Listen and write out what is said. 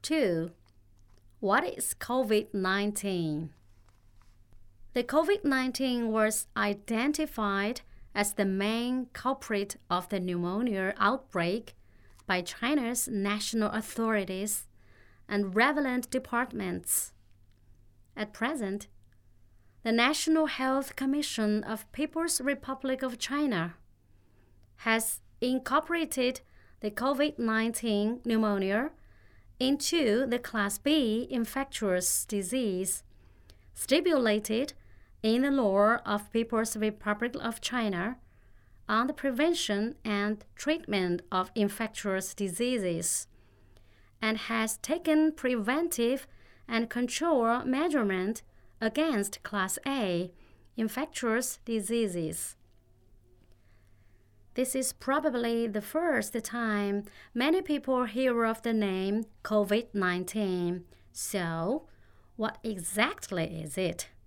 2. What is COVID-19? The COVID-19 was identified as the main culprit of the pneumonia outbreak by China's national authorities and relevant departments. At present, the National Health Commission of People's Republic of China has incorporated the COVID-19 pneumonia into the Class B infectious disease stipulated in the law of People's Republic of China on the prevention and treatment of infectious diseases, and has taken preventive and control measurement against Class A infectious diseases. This is probably the first time many people hear of the name COVID-19. So, what exactly is it?